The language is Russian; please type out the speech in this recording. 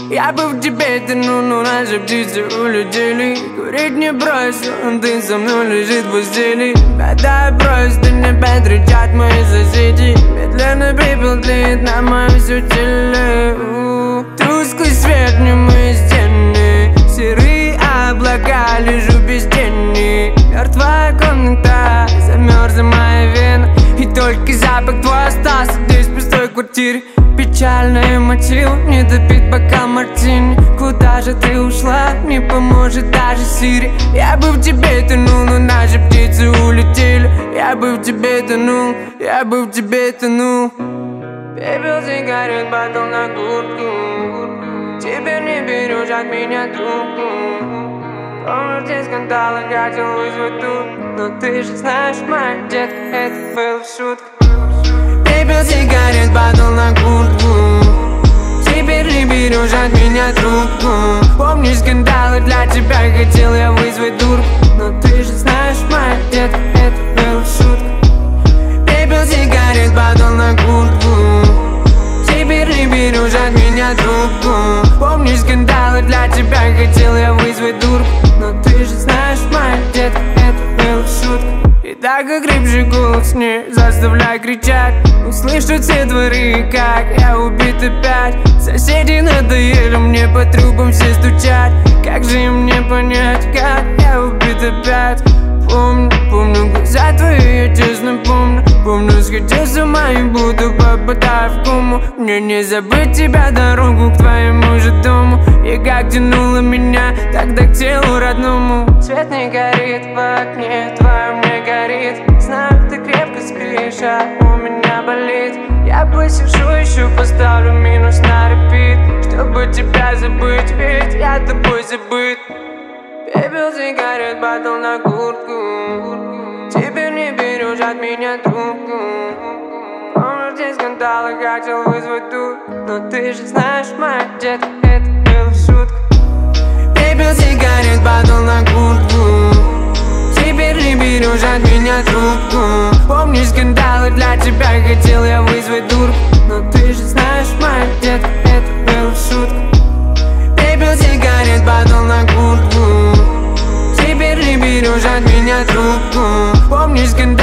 Я бы в тебе тянул, но наши птицы улетели. Курить не бросил, ты со мной лежит в постели. Гадаю просто, не опять кричат мои соседи. Медленно пепел тлеет на моем всё теле. Тусклый свет, немые стены, серые облака, лежу без тени. Мертвая комната, замерзла моя вена. И только запах твой остался здесь, в пустой квартире. Печальный мотив, не допит бокал мартини. Куда же ты ушла, не поможет даже Сири. Я бы в тебе тонул, но наши птицы улетели. Я бы в тебе тонул, я бы в тебе тонул. Пепел сигарет падал на куртку. Теперь не берешь от меня трубку. Помню, те скандалы, хотел вызвать тут. Но ты же знаешь, моя детка, это было в шутку. Пепел сигарет падал на куртку. Теперь не берешь от меня трубку. Помнишь скандалы, для тебя хотел я вызвать дурку. Но ты же знаешь, моя детка, это было в шутку. Пепел сигарет падал на куртку. Теперь не берешь от меня трубку. Помнишь скандалы, для тебя хотел я вызвать дурку. Но ты же знаешь, моя детка, это было в шутку. И так окрепший голос не заставляй кричать. Услышат все дворы, как я убит опять. Соседи надоели мне по трубам все стучать. Как же им мне понять, как я убит опять? Помню глаза твои, я честно помню. Помню, сходил с ума и буду попадать в кому. Мне не забыть тебя, дорогу к твоему же дому. И как тянуло меня тогда к телу родному. Свет не горит в окне, твоем не горит. Знаю, ты крепко спишь, а у меня болит. Я посижу еще, поставлю минус на репит, чтобы тебя забыть, ведь я тобой забыт. Пепел сигарет падал на куртку. Теперь не берешь от меня трубку. Помню, те скандалы, хотел вызвать тут. Но ты же знаешь, моя детка, это было в шутку. Пепел сигарет падал на куртку. Теперь не берешь от меня трубку. Помнишь скандалы, для тебя хотел я вызвать дурку. Но ты же знаешь, моя детка, это было в шутку. Пепел сигарет падал на куртку. Теперь не берешь от меня трубку. Помнишь скандалы.